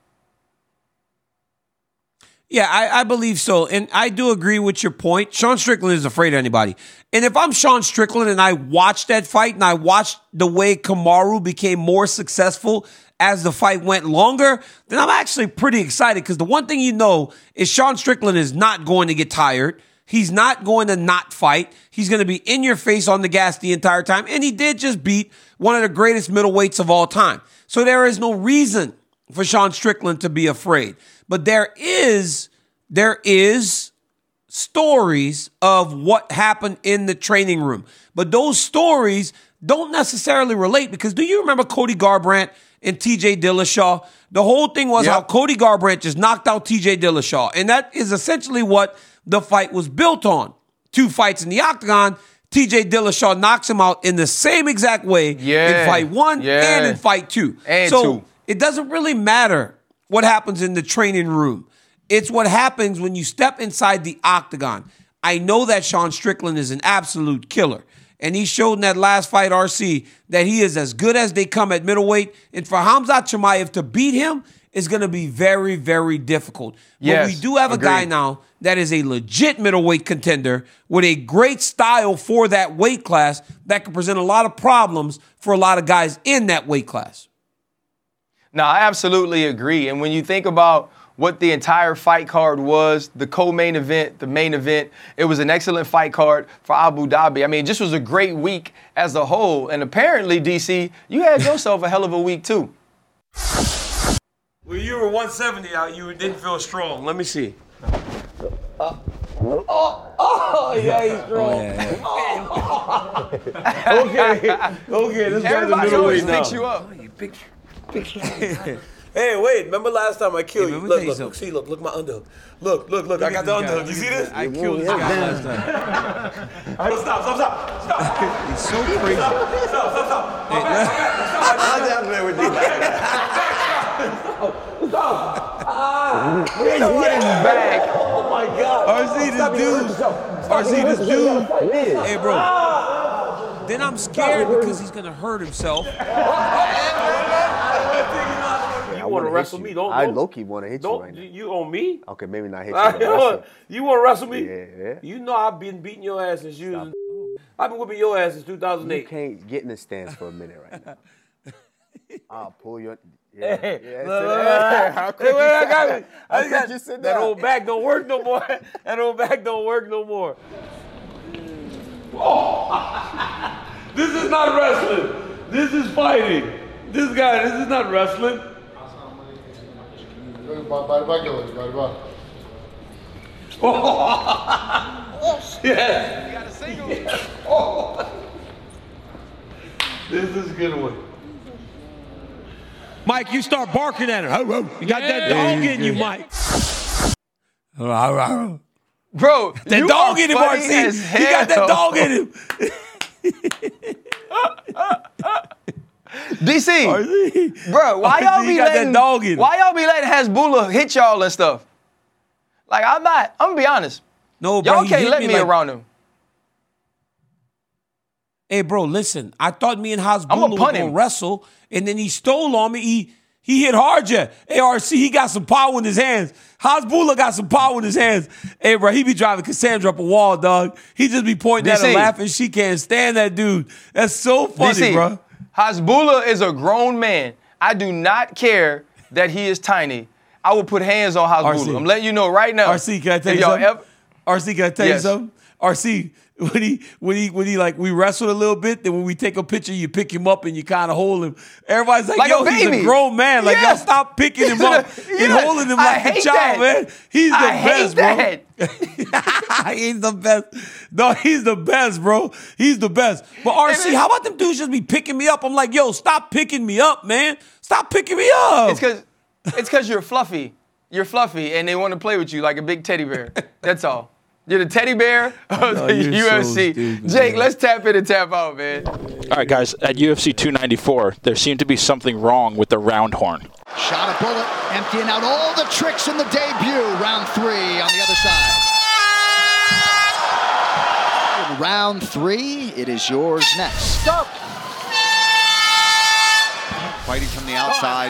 Yeah, I believe so. And I do agree with your point. Sean Strickland is afraid of anybody. And if I'm Sean Strickland and I watched that fight and I watched the way Kamaru became more successful as the fight went longer, then I'm actually pretty excited because the one thing you know is Sean Strickland is not going to get tired. He's not going to not fight. He's going to be in your face on the gas the entire time. And he did just beat one of the greatest middleweights of all time. So there is no reason for Sean Strickland to be afraid. But there is stories of what happened in the training room. But those stories don't necessarily relate because do you remember Cody Garbrandt and TJ Dillashaw? The whole thing was how Cody Garbrandt just knocked out TJ Dillashaw. And that is essentially what the fight was built on. 2 fights in the octagon. TJ Dillashaw knocks him out in the same exact way in fight 1 and in fight 2. It doesn't really matter what happens in the training room. It's what happens when you step inside the octagon. I know that Sean Strickland is an absolute killer. And he showed in that last fight, RC, that he is as good as they come at middleweight. And for Khamzat Chimaev to beat him is going to be very, very difficult. But we do have a guy now that is a legit middleweight contender with a great style for that weight class that can present a lot of problems for a lot of guys in that weight class. No, I absolutely agree. And when you think about what the entire fight card was, the co-main event, the main event, it was an excellent fight card for Abu Dhabi. I mean, it just was a great week as a whole. And apparently, DC, you had yourself a hell of a week, too. Well, you were 170 out. You didn't feel strong. Let me see. Yeah, he's strong. Okay, this guy's a middleweight now. Picks you up. Oh, you big Hey, wait! Remember last time I killed you? let me Look, tell you look, something. see, look my underhook. Look! I got the underhook. You see this? I killed this guy last time. Stop! He's so crazy. Stop! Back. Oh my God! RC, this dude. Hey, bro. Then I'm scared because he's gonna hurt himself. You want to wrestle me? Don't. I low-key want to hit you right now. You on me? Okay, maybe not hit you. But wrestle. You want to wrestle me? Yeah. You know I've been beating your ass since you. I've been whipping your ass since 2008. You can't get in the stance for a minute right now. I'll pull your. Hey, How quick you sit down? I got you sit down. That old back don't work no more. Oh. This is not wrestling. This is fighting. This is not wrestling. Yes. Oh. This is a good one. Mike, you start barking at him. You got that dog in you, Mike. Bro, that you dog are in him, funny RC. as He got that hell. dog in him. DC, RC. bro, why y'all be got letting that dog in him. why y'all be letting Hasbulla hit y'all and stuff? Like I'm gonna be honest. No, bro, Y'all he can't hit let me me like- around him. Hey, bro, listen. I thought me and Hasbulla I'ma were punt going to him. wrestle, and then he stole on me. He hit hard, yeah. Hey, RC, he got some power in his hands. Hasbulla got some power in his hands. Hey, bro, he be driving Cassandra up a wall, dog. He just be pointing at her DC. laughing. She can't stand that dude. That's so funny, DC, bro. Hasbulla is a grown man. I do not care that he is tiny. I will put hands on Hasbulla. RC. I'm letting you know right now. RC, can I tell If you y'all something? ever- RC, can I tell you Yes. something? RC, when he like we wrestled a little bit, then when we take a picture, you pick him up and you kind of hold him. Everybody's like, Like yo, a he's baby. a grown man. Like, Yeah. y'all stop picking him up and Yeah. holding him I like a hate child, that. man. He's the I best, hate bro. that. He's the best. No, he's the best, bro. He's the best. But RC, how about them dudes just be picking me up? I'm like, yo, stop picking me up, man. Stop picking me up. It's because you're fluffy. You're fluffy, and they want to play with you like a big teddy bear. That's all. You're the teddy bear of the you're so UFC. stupid, Jake, man. let's tap in and tap out, man. All right, guys, at UFC 294, there seemed to be something wrong with the round horn. Shot a bullet, emptying out all the tricks in the debut. Round 3 on the other side. In round 3, it is yours next. Stop. Fighting from the outside.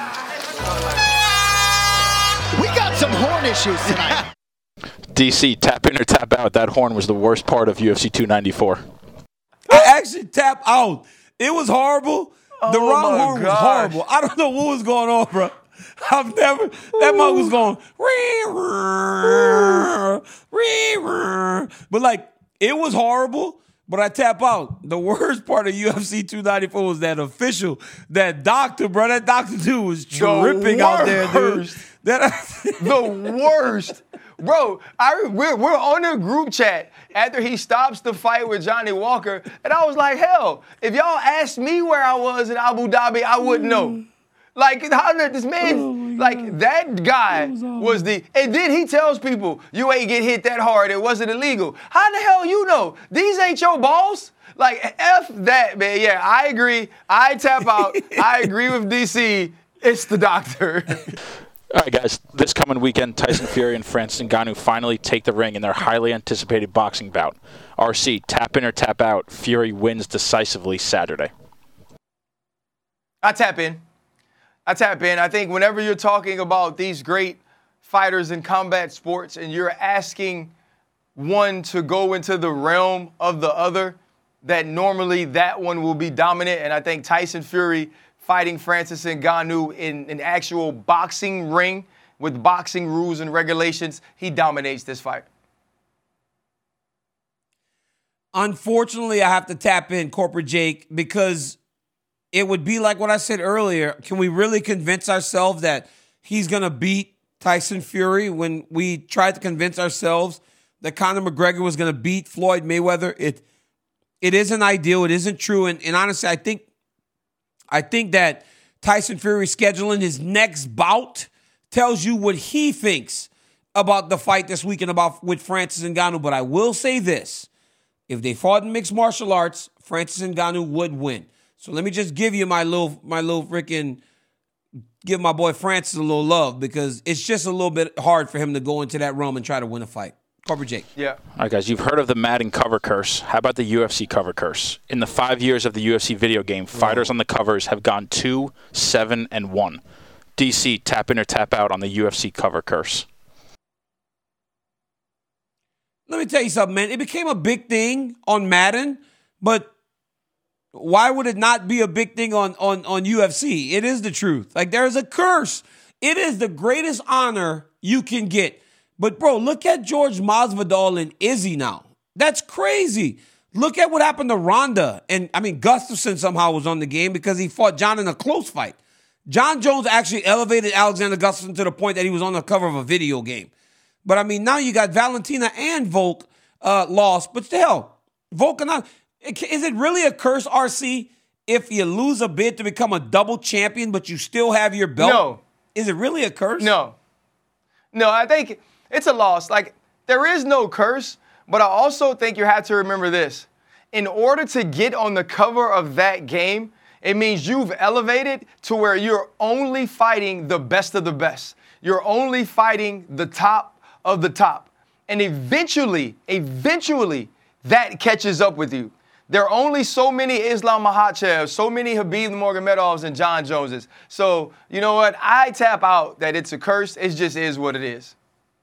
We got some horn issues tonight. DC, tap in or tap out. That horn was the worst part of UFC 294. I actually tapped out. It was horrible. The Oh round my horn was gosh. horrible. I don't know what was going on, bro. That mug was going, but like, it was horrible, but I tap out. The worst part of UFC 294 was that official, that doctor, bro. That doctor dude was tripping out there, dude. The worst. Bro, we're on a group chat after he stops the fight with Johnny Walker, and I was like, hell, if y'all asked me where I was in Abu Dhabi, I wouldn't know. Like, how did this man, like, that guy was the, and then he tells people, you ain't get hit that hard, it wasn't illegal. How the hell you know? These ain't your balls? Like, F that, man. Yeah, I agree. I tap out. I agree with DC. It's the doctor. All right, guys, this coming weekend, Tyson Fury and Francis Ngannou finally take the ring in their highly anticipated boxing bout. RC, tap in or tap out. Fury wins decisively Saturday. I tap in. I think whenever you're talking about these great fighters in combat sports and you're asking one to go into the realm of the other, that normally that one will be dominant. And I think Tyson Fury fighting Francis Ngannou in an actual boxing ring with boxing rules and regulations, he dominates this fight. Unfortunately, I have to tap in Corporate Jake because it would be like what I said earlier. Can we really convince ourselves that he's going to beat Tyson Fury when we tried to convince ourselves that Conor McGregor was going to beat Floyd Mayweather? It isn't ideal. It isn't true. And honestly, I think that Tyson Fury scheduling his next bout tells you what he thinks about the fight this weekend with Francis Ngannou. But I will say this. If they fought in mixed martial arts, Francis Ngannou would win. So let me just give you my little freaking, give my boy Francis a little love, because it's just a little bit hard for him to go into that realm and try to win a fight. Corporate Jake. Yeah. All right, guys, you've heard of the Madden cover curse. How about the UFC cover curse? In the 5 years of the UFC video game, fighters on the covers have gone 2, 7, and 1. DC, tap in or tap out on the UFC cover curse. Let me tell you something, man. It became a big thing on Madden, but why would it not be a big thing on UFC? It is the truth. Like, there's a curse. It is the greatest honor you can get. But, bro, look at George Masvidal and Izzy now. That's crazy. Look at what happened to Ronda. And, I mean, Gustafsson somehow was on the game because he fought John in a close fight. John Jones actually elevated Alexander Gustafsson to the point that he was on the cover of a video game. But, I mean, now you got Valentina and Volk lost. But still, Volk and is it really a curse, RC, if you lose a bid to become a double champion, but you still have your belt? No. Is it really a curse? No. No, I think it's a loss. Like, there is no curse, but I also think you have to remember this. In order to get on the cover of that game, it means you've elevated to where you're only fighting the best of the best. You're only fighting the top of the top. And eventually, that catches up with you. There are only so many Islam Makhachevs, so many Khabib Nurmagomedovs and John Joneses. So, you know what? I tap out that it's a curse. It just is what it is.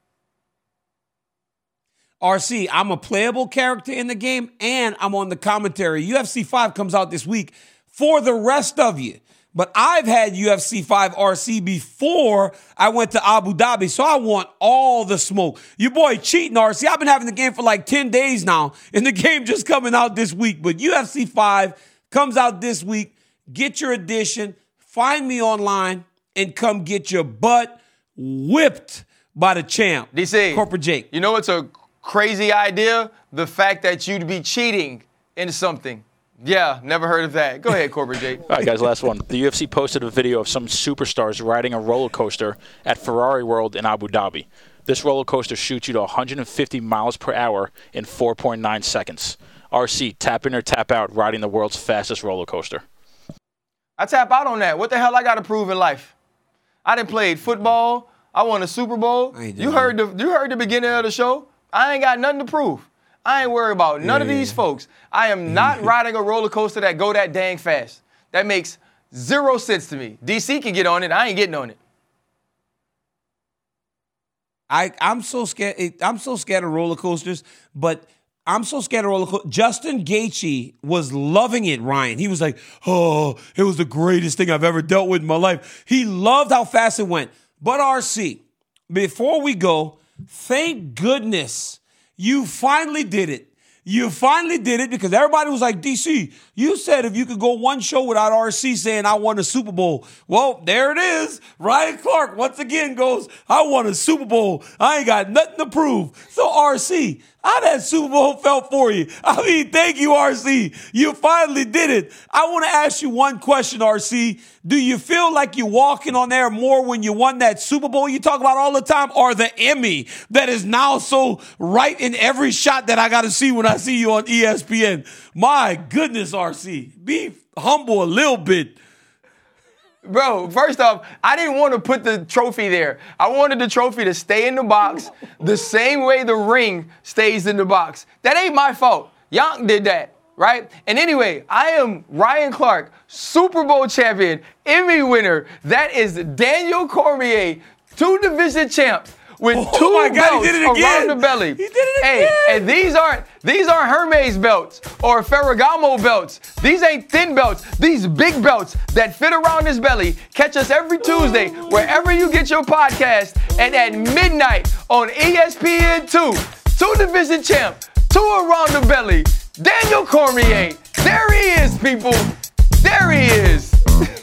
RC, I'm a playable character in the game, and I'm on the commentary. UFC 5 comes out this week for the rest of you. But I've had UFC 5 RC before I went to Abu Dhabi, so I want all the smoke. Your boy cheating, RC. I've been having the game for like 10 days now, and the game just coming out this week. But UFC 5 comes out this week. Get your edition. Find me online and come get your butt whipped by the champ. DC. Corporate Jake. You know what's a crazy idea? The fact that you'd be cheating in something. Yeah, never heard of that. Go ahead, Corporate Jake. All right, guys, last one. The UFC posted a video of some superstars riding a roller coaster at Ferrari World in Abu Dhabi. This roller coaster shoots you to 150 miles per hour in 4.9 seconds. RC, tap in or tap out riding the world's fastest roller coaster. I tap out on that. What the hell I got to prove in life? I done played football. I won a Super Bowl. You heard the beginning of the show. I ain't got nothing to prove. I ain't worried about none of these folks. I am not riding a roller coaster that go that dang fast. That makes zero sense to me. DC can get on it. I ain't getting on it. I'm so scared. I'm so scared of roller coasters, but I'm so scared of roller coasters. Justin Gaethje was loving it, Ryan. He was like, oh, it was the greatest thing I've ever dealt with in my life. He loved how fast it went. But RC, before we go, thank goodness you finally did it. You finally did it because everybody was like, DC, you said if you could go one show without RC saying I won a Super Bowl. Well, there it is. Ryan Clark once again goes, I won a Super Bowl. I ain't got nothing to prove. So RC, how that Super Bowl felt for you? I mean, thank you, RC. You finally did it. I want to ask you one question, RC. Do you feel like you're walking on air more when you won that Super Bowl you talk about all the time, or the Emmy that is now so right in every shot that I got to see when I see you on ESPN? My goodness, RC. Be humble a little bit. Bro, first off, I didn't want to put the trophy there. I wanted the trophy to stay in the box the same way the ring stays in the box. That ain't my fault. Yonk did that, right? And anyway, I am Ryan Clark, Super Bowl champion, Emmy winner. That is Daniel Cormier, 2 division champs with 2 belts around the belly. He did it again. Hey, and these aren't Hermes belts or Ferragamo belts. These ain't thin belts. These big belts that fit around his belly. Catch us every Tuesday wherever you get your podcast and at midnight on ESPN2. 2 division champ, 2 around the belly. Daniel Cormier. There he is, people. There he is.